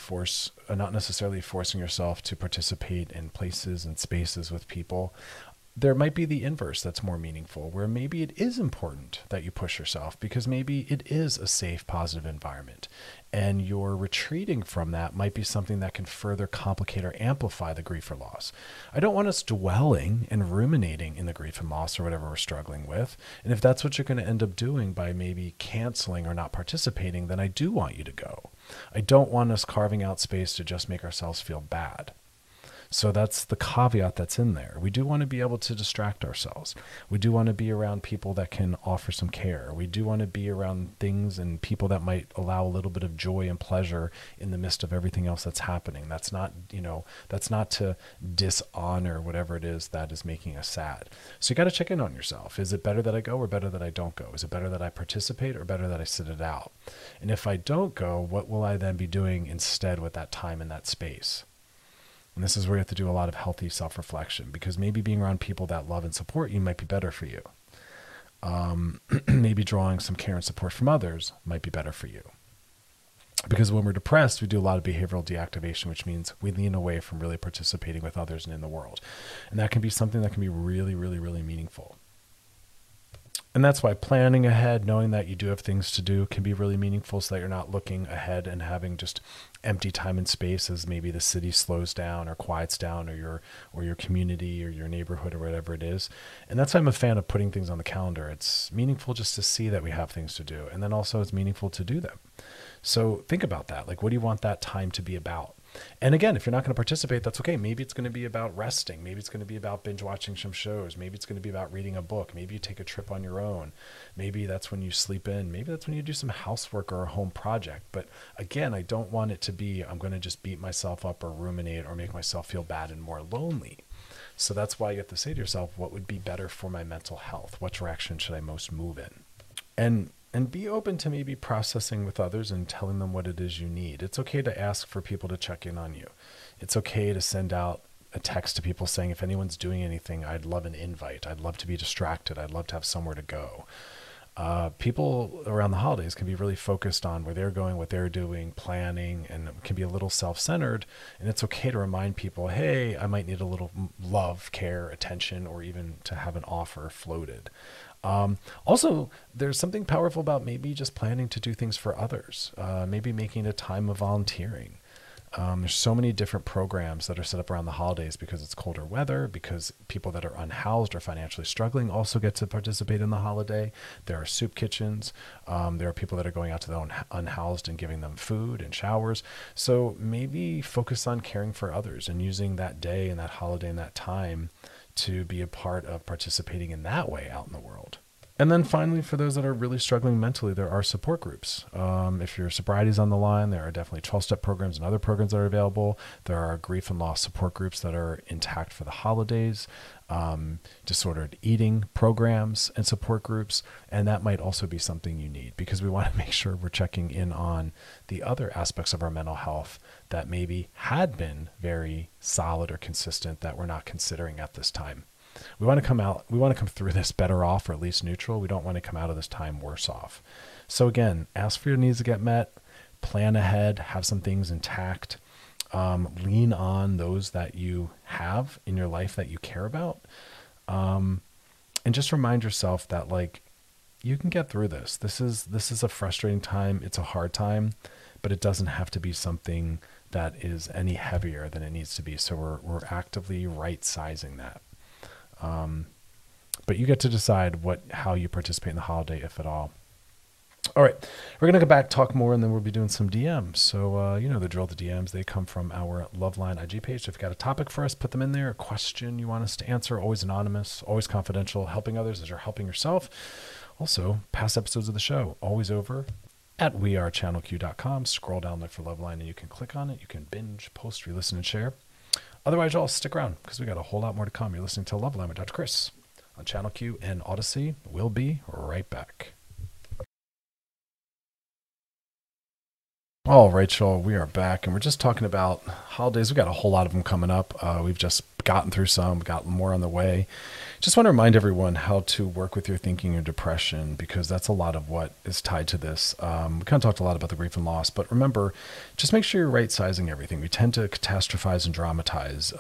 forcing yourself to participate in places and spaces with people, there might be the inverse that's more meaningful, where maybe it is important that you push yourself because maybe it is a safe, positive environment. And your retreating from that might be something that can further complicate or amplify the grief or loss. I don't want us dwelling and ruminating in the grief and loss or whatever we're struggling with. And if that's what you're going to end up doing by maybe canceling or not participating, then I do want you to go. I don't want us carving out space to just make ourselves feel bad. So that's the caveat that's in there. We do want to be able to distract ourselves. We do want to be around people that can offer some care. We do want to be around things and people that might allow a little bit of joy and pleasure in the midst of everything else that's happening. That's not to dishonor whatever it is that is making us sad. So you got to check in on yourself. Is it better that I go or better that I don't go? Is it better that I participate or better that I sit it out? And if I don't go, what will I then be doing instead with that time and that space? And this is where you have to do a lot of healthy self-reflection, because maybe being around people that love and support you might be better for you. Maybe drawing some care and support from others might be better for you. Because when we're depressed, we do a lot of behavioral deactivation, which means we lean away from really participating with others and in the world. And that can be something that can be really, really, really meaningful. And that's why planning ahead, knowing that you do have things to do, can be really meaningful, so that you're not looking ahead and having just empty time and space as maybe the city slows down or quiets down, or your community or your neighborhood or whatever it is. And that's why I'm a fan of putting things on the calendar. It's meaningful just to see that we have things to do. And then also it's meaningful to do them. So think about that. Like, what do you want that time to be about? And again, if you're not going to participate, that's okay. Maybe it's going to be about resting. Maybe it's going to be about binge watching some shows. Maybe it's going to be about reading a book. Maybe you take a trip on your own. Maybe that's when you sleep in. Maybe that's when you do some housework or a home project. But again, I don't want it to be, I'm going to just beat myself up or ruminate or make myself feel bad and more lonely. So that's why you have to say to yourself, what would be better for my mental health? What direction should I most move in? And be open to maybe processing with others and telling them what it is you need. It's okay to ask for people to check in on you. It's okay to send out a text to people saying, if anyone's doing anything, I'd love an invite. I'd love to be distracted. I'd love to have somewhere to go. People around the holidays can be really focused on where they're going, what they're doing, planning, and can be a little self-centered. And it's okay to remind people, hey, I might need a little love, care, attention, or even to have an offer floated. Also, there's something powerful about maybe just planning to do things for others, maybe making a time of volunteering. There's so many different programs that are set up around the holidays because it's colder weather, because people that are unhoused or financially struggling also get to participate in the holiday. There are soup kitchens. There are people that are going out to the unhoused and giving them food and showers. So maybe focus on caring for others and using that day and that holiday and that time to be a part of participating in that way out in the world. And then finally, for those that are really struggling mentally, there are support groups. If your sobriety is on the line, there are definitely 12-step programs and other programs that are available. There are grief and loss support groups that are intact for the holidays, disordered eating programs and support groups. And that might also be something you need, because we want to make sure we're checking in on the other aspects of our mental health that maybe had been very solid or consistent that we're not considering at this time. We want to come through this better off, or at least neutral. We don't want to come out of this time worse off. So again, ask for your needs to get met, plan ahead, have some things intact, lean on those that you have in your life that you care about. And just remind yourself that, like, you can get through this. This is a frustrating time. It's a hard time, but it doesn't have to be something that is any heavier than it needs to be. So we're actively right-sizing that. But you get to decide how you participate in the holiday, if at all. All right, we're going to go back, talk more, and then we'll be doing some DMs. So, you know the drill, the DMs, they come from our Loveline IG page. So if you've got a topic for us, put them in there. A question you want us to answer, always anonymous, always confidential. Helping others as you're helping yourself. Also, past episodes of the show, always over at wearechannelq.com. Scroll down, look for Loveline, and you can click on it. You can binge, post, re-listen, and share. Otherwise, y'all stick around, because we got a whole lot more to come. You're listening to Loveline with Dr. Chris on Channel Q and Odyssey. We'll be right back. All right, y'all, we are back, and we're just talking about holidays. We got a whole lot of them coming up. We've just gotten through some, we've got more on the way. Just want to remind everyone how to work with your thinking and depression, because that's a lot of what is tied to this. We kind of talked a lot about the grief and loss, but remember, just make sure you're right-sizing everything. We tend to catastrophize and dramatize.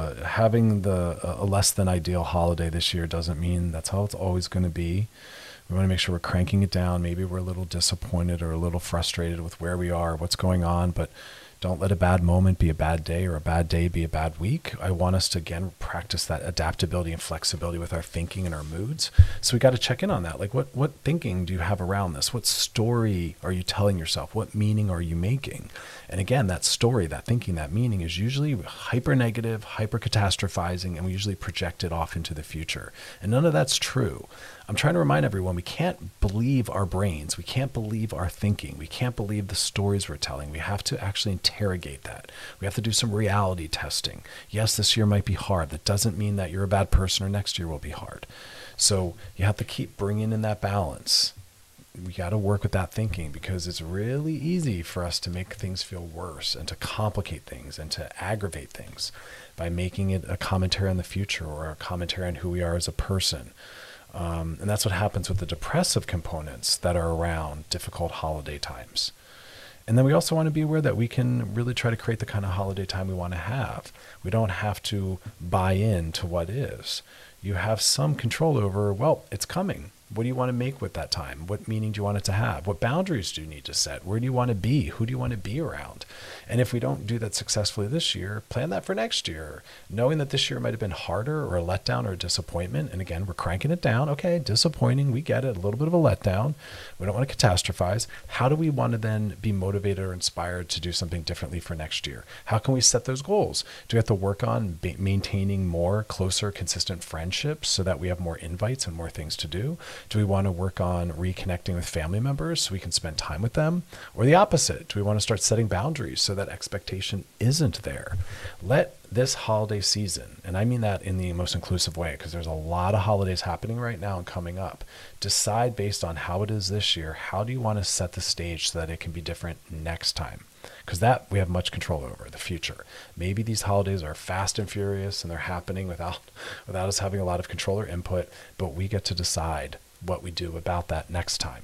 Having a less than ideal holiday this year doesn't mean that's how it's always going to be. We want to make sure we're cranking it down. Maybe we're a little disappointed or a little frustrated with where we are, what's going on, but don't let a bad moment be a bad day, or a bad day be a bad week. I want us to, again, practice that adaptability and flexibility with our thinking and our moods. So we got to check in on that. Like, what thinking do you have around this? What story are you telling yourself? What meaning are you making? And again, that story, that thinking, that meaning is usually hyper negative, hyper catastrophizing, and we usually project it off into the future. And none of that's true. I'm trying to remind everyone, we can't believe our brains. We can't believe our thinking. We can't believe the stories we're telling. We have to actually interrogate that. We have to do some reality testing. Yes, this year might be hard. That doesn't mean that you're a bad person or next year will be hard. So you have to keep bringing in that balance. We got to work with that thinking, because it's really easy for us to make things feel worse and to complicate things and to aggravate things by making it a commentary on the future or a commentary on who we are as a person. And that's what happens with the depressive components that are around difficult holiday times. And then we also want to be aware that we can really try to create the kind of holiday time we want to have. We don't have to buy into what is. You have some control over, well, it's coming. What do you want to make with that time? What meaning do you want it to have? What boundaries do you need to set? Where do you want to be? Who do you want to be around? And if we don't do that successfully this year, plan that for next year, knowing that this year might have been harder or a letdown or a disappointment. And again, we're cranking it down. Okay, disappointing. We get it. A little bit of a letdown. We don't want to catastrophize. How do we want to then be motivated or inspired to do something differently for next year? How can we set those goals? Do we have to work on maintaining more closer, consistent friendships so that we have more invites and more things to do? Do we want to work on reconnecting with family members so we can spend time with them? Or the opposite? Do we want to start setting boundaries so that expectation isn't there? Let this holiday season, and I mean that in the most inclusive way, because there's a lot of holidays happening right now and coming up, decide based on how it is this year, how do you want to set the stage so that it can be different next time? Because that we have much control over, the future. Maybe these holidays are fast and furious and they're happening without us having a lot of control or input, but we get to decide what we do about that next time.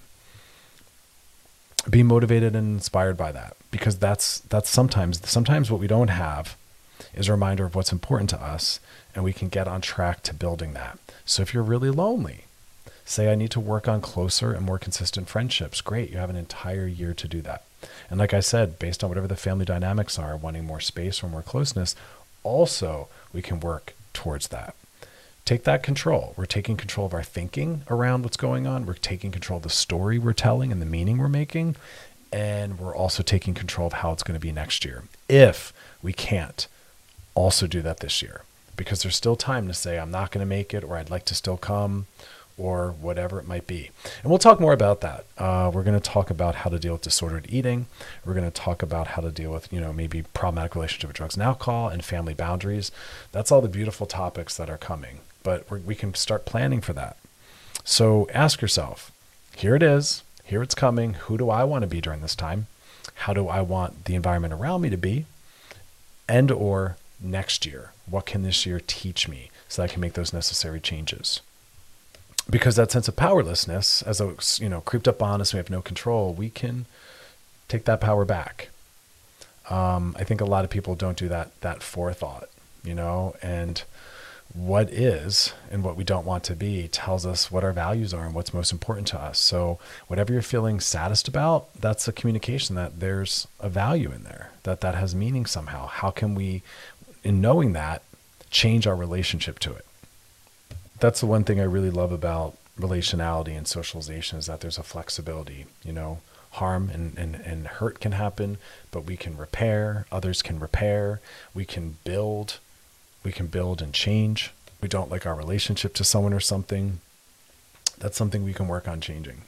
Be motivated and inspired by that, because that's sometimes what we don't have is a reminder of what's important to us, and we can get on track to building that. So if you're really lonely, say, I need to work on closer and more consistent friendships. Great, you have an entire year to do that. And like I said, based on whatever the family dynamics are, wanting more space or more closeness, also we can work towards that. Take that control. We're taking control of our thinking around what's going on. We're taking control of the story we're telling and the meaning we're making. And we're also taking control of how it's going to be next year. If we can't also do that this year, because there's still time to say, I'm not going to make it, or I'd like to still come, or whatever it might be. And we'll talk more about that. We're going to talk about how to deal with disordered eating. We're going to talk about how to deal with, maybe problematic relationship with drugs and alcohol and family boundaries. That's all the beautiful topics that are coming, but we can start planning for that. So ask yourself, here it is, here it's coming. Who do I want to be during this time? How do I want the environment around me to be? And or next year, what can this year teach me so that I can make those necessary changes? Because that sense of powerlessness, as though it's, creeped up on us, we have no control, we can take that power back. I think a lot of people don't do that forethought, and what is and what we don't want to be tells us what our values are and what's most important to us. So whatever you're feeling saddest about, that's a communication that there's a value in there, that has meaning somehow. How can we, in knowing that, change our relationship to it? That's the one thing I really love about relationality and socialization, is that there's a flexibility. Harm and hurt can happen, but we can repair, others can repair, we can build and change. We don't like our relationship to someone or something. That's something we can work on changing.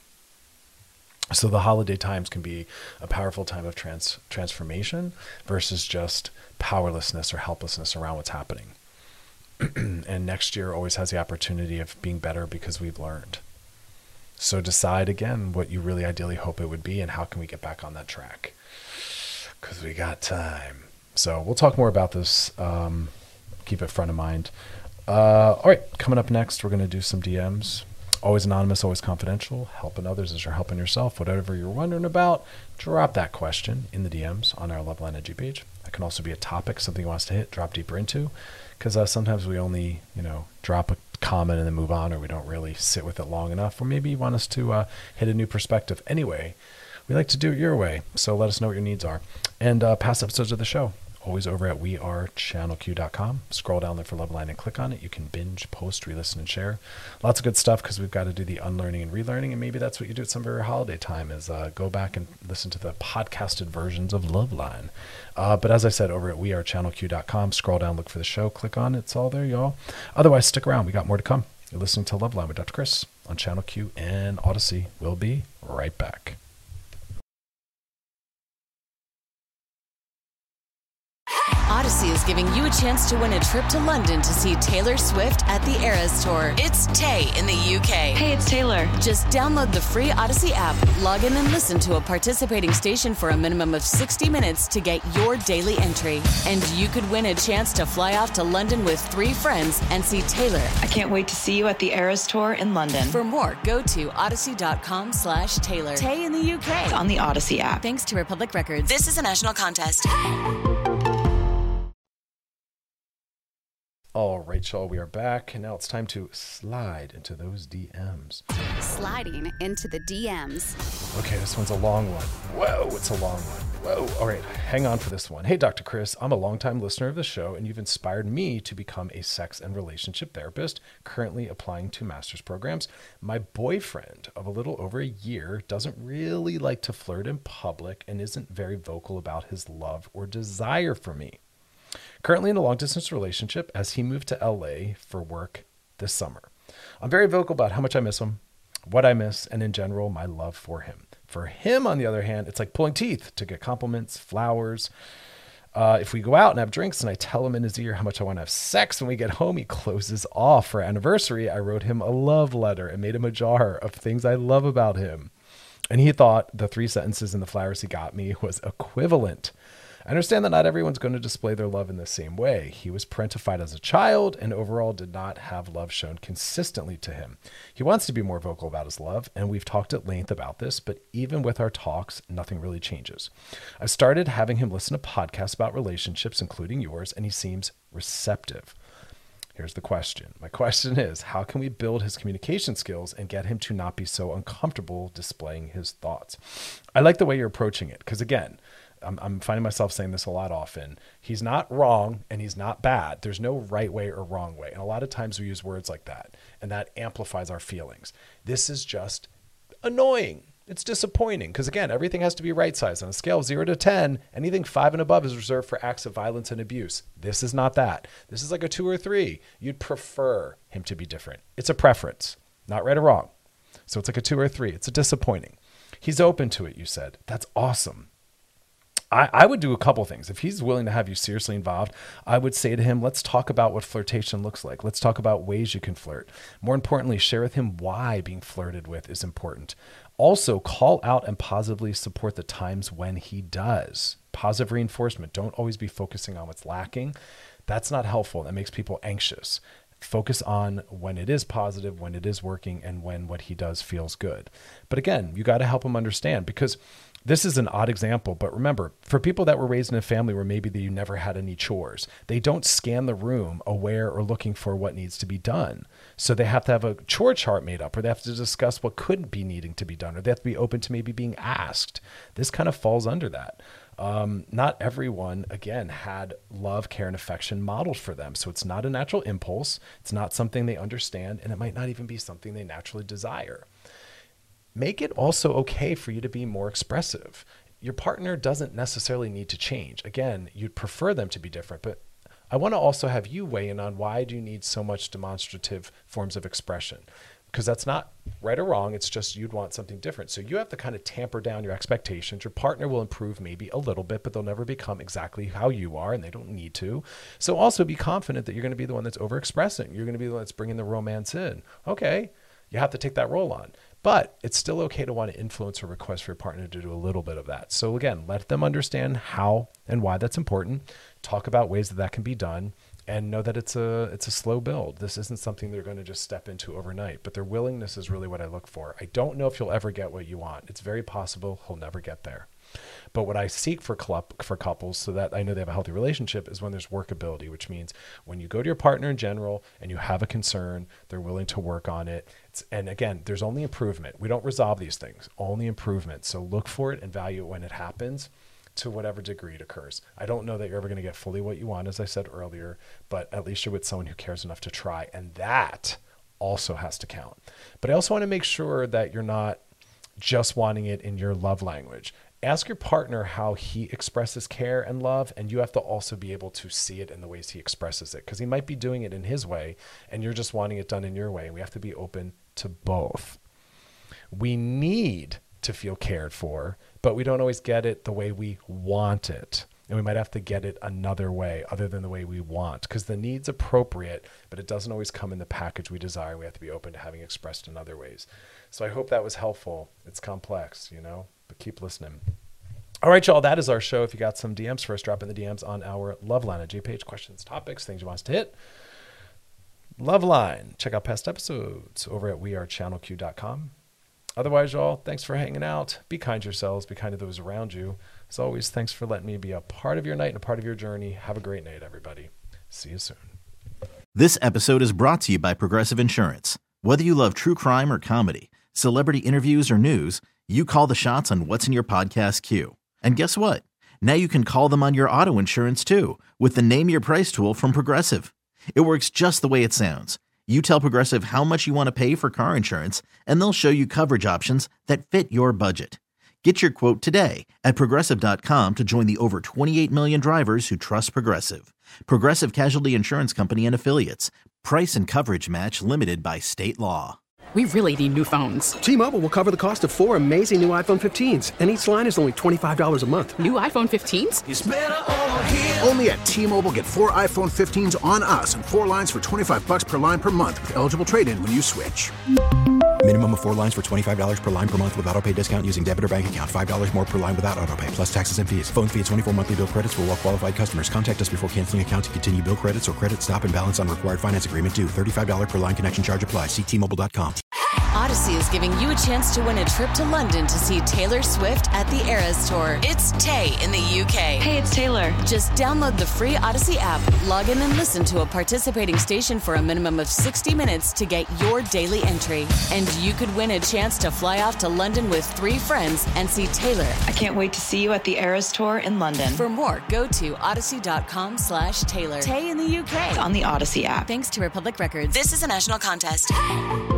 So the holiday times can be a powerful time of transformation versus just powerlessness or helplessness around what's happening. And next year always has the opportunity of being better because we've learned. So decide again what you really ideally hope it would be, and how can we get back on that track? Because we got time. So we'll talk more about this. Keep it front of mind. All right, coming up next, we're going to do some DMs. Always anonymous, always confidential. Helping others as you're helping yourself. Whatever you're wondering about, drop that question in the DMs on our Loveline IG page. That can also be a topic, something you want us to drop deeper into. Because sometimes we only, drop a comment and then move on, or we don't really sit with it long enough. Or maybe you want us to hit a new perspective. Anyway, we like to do it your way. So let us know what your needs are. And past episodes of the show, always over at wearechannelq.com. Scroll down there for Loveline and click on it. You can binge, post, re-listen, and share. Lots of good stuff, because we've got to do the unlearning and relearning, and maybe that's what you do at some very holiday time, is go back and listen to the podcasted versions of Loveline. But as I said, over at wearechannelq.com, scroll down, look for the show, click on it. It's all there, y'all. Otherwise, stick around. We got more to come. You're listening to Loveline with Dr. Chris on Channel Q and Odyssey. We'll be right back. Odyssey is giving you a chance to win a trip to London to see Taylor Swift at the Eras Tour. It's Tay in the UK. Hey, it's Taylor. Just download the free Odyssey app, log in and listen to a participating station for a minimum of 60 minutes to get your daily entry. And you could win a chance to fly off to London with 3 friends and see Taylor. I can't wait to see you at the Eras Tour in London. For more, go to odyssey.com/Taylor. Tay in the UK. It's on the Odyssey app. Thanks to Republic Records. This is a national contest. All right, y'all, we are back, and now it's time to slide into those DMs. Sliding into the DMs. Okay, this one's a long one. Whoa, it's a long one. Whoa. All right, hang on for this one. Hey, Dr. Chris, I'm a longtime listener of the show, and you've inspired me to become a sex and relationship therapist, currently applying to master's programs. My boyfriend of a little over a year doesn't really like to flirt in public and isn't very vocal about his love or desire for me. Currently in a long-distance relationship, as he moved to LA for work this summer. I'm very vocal about how much I miss him, what I miss, and in general, my love for him. For him, on the other hand, it's like pulling teeth to get compliments, flowers. If we go out and have drinks and I tell him in his ear how much I want to have sex when we get home, he closes off. For our anniversary, I wrote him a love letter and made him a jar of things I love about him. And he thought the 3 sentences in the flowers he got me was equivalent. I understand that not everyone's going to display their love in the same way. He was parentified as a child and overall did not have love shown consistently to him. He wants to be more vocal about his love, and we've talked at length about this, but even with our talks, nothing really changes. I've started having him listen to podcasts about relationships, including yours, and he seems receptive. Here's the question. My question is, how can we build his communication skills and get him to not be so uncomfortable displaying his thoughts? I like the way you're approaching it, because again, I'm finding myself saying this a lot often. He's not wrong and he's not bad. There's no right way or wrong way. And a lot of times we use words like that, and that amplifies our feelings. This is just annoying. It's disappointing because, again, everything has to be right sized. On a scale of 0 to 10, anything 5 and above is reserved for acts of violence and abuse. This is not that. This is like a 2 or 3. You'd prefer him to be different. It's a preference. Not right or wrong. So it's like a 2 or a 3. It's a disappointing. He's open to it, you said. That's awesome. I would do a couple things. If he's willing to have you seriously involved, I would say to him, let's talk about what flirtation looks like. Let's talk about ways you can flirt. More importantly, share with him why being flirted with is important. Also, call out and positively support the times when he does. Positive reinforcement. Don't always be focusing on what's lacking. That's not helpful. That makes people anxious. Focus on when it is positive, when it is working, and when what he does feels good. But again, you got to help him understand, because this is an odd example, but remember, for people that were raised in a family where maybe you never had any chores, they don't scan the room aware or looking for what needs to be done. So they have to have a chore chart made up, or they have to discuss what could be needing to be done, or they have to be open to maybe being asked. This kind of falls under that. Not everyone, again, had love, care, and affection modeled for them. So it's not a natural impulse. It's not something they understand, and it might not even be something they naturally desire. Make it also okay for you to be more expressive. Your partner doesn't necessarily need to change. Again, you'd prefer them to be different, but I want to also have you weigh in on why do you need so much demonstrative forms of expression? Because that's not right or wrong. It's just you'd want something different. So you have to kind of tamper down your expectations. Your partner will improve maybe a little bit, but they'll never become exactly how you are, and they don't need to. So also be confident that you're going to be the one that's overexpressing. You're going to be the one that's bringing the romance in. Okay, you have to take that role on. But it's still okay to want to influence or request for your partner to do a little bit of that. So again, let them understand how and why that's important. Talk about ways that that can be done, and know that it's a slow build. This isn't something they're going to just step into overnight, but their willingness is really what I look for. I don't know if you'll ever get what you want. It's very possible he'll never get there. But what I seek for couples, so that I know they have a healthy relationship, is when there's workability, which means when you go to your partner in general and you have a concern, they're willing to work on it. And again, there's only improvement. We don't resolve these things, only improvement. So look for it and value it when it happens, to whatever degree it occurs. I don't know that you're ever going to get fully what you want, as I said earlier, but at least you're with someone who cares enough to try. And that also has to count. But I also want to make sure that you're not just wanting it in your love language. Ask your partner how he expresses care and love, and you have to also be able to see it in the ways he expresses it, because he might be doing it in his way and you're just wanting it done in your way. And we have to be open to both. We need to feel cared for, but we don't always get it the way we want it. And we might have to get it another way other than the way we want, because the need's appropriate, but it doesn't always come in the package we desire. We have to be open to having expressed in other ways. So I hope that was helpful. It's complex, but keep listening. All right, y'all, that is our show. If you got some DMs for us, drop in the DMs on our Love Line at G-Page. Questions, topics, things you want us to hit. Love Line. Check out past episodes over at wearechannelq.com. Otherwise, y'all, thanks for hanging out. Be kind to yourselves. Be kind to those around you. As always, thanks for letting me be a part of your night and a part of your journey. Have a great night, everybody. See you soon. This episode is brought to you by Progressive Insurance. Whether you love true crime or comedy, celebrity interviews or news, you call the shots on what's in your podcast queue. And guess what? Now you can call them on your auto insurance too, with the Name Your Price tool from Progressive. It works just the way it sounds. You tell Progressive how much you want to pay for car insurance, and they'll show you coverage options that fit your budget. Get your quote today at Progressive.com to join the over 28 million drivers who trust Progressive. Progressive Casualty Insurance Company and Affiliates. Price and coverage match limited by state law. We really need new phones. T-Mobile will cover the cost of 4 amazing new iPhone 15s, and each line is only $25 a month. New iPhone 15s? It's better over here. Only at T-Mobile, get 4 iPhone 15s on us and 4 lines for $25 per line per month with eligible trade-in when you switch. Minimum of 4 lines for $25 per line per month with autopay discount using debit or bank account. $5 more per line without autopay, plus taxes and fees. Phone fee at 24 monthly bill credits for well-qualified customers. Contact us before canceling account to continue bill credits or credit stop and balance on required finance agreement due. $35 per line connection charge applies. See T-Mobile.com. Odyssey is giving you a chance to win a trip to London to see Taylor Swift at the Eras Tour. It's Tay in the UK. Hey, it's Taylor. Just download the free Odyssey app, log in and listen to a participating station for a minimum of 60 minutes to get your daily entry. And you could win a chance to fly off to London with 3 friends and see Taylor. I can't wait to see you at the Eras Tour in London. For more, go to odyssey.com/Taylor. Tay in the UK. It's on the Odyssey app. Thanks to Republic Records. This is a national contest.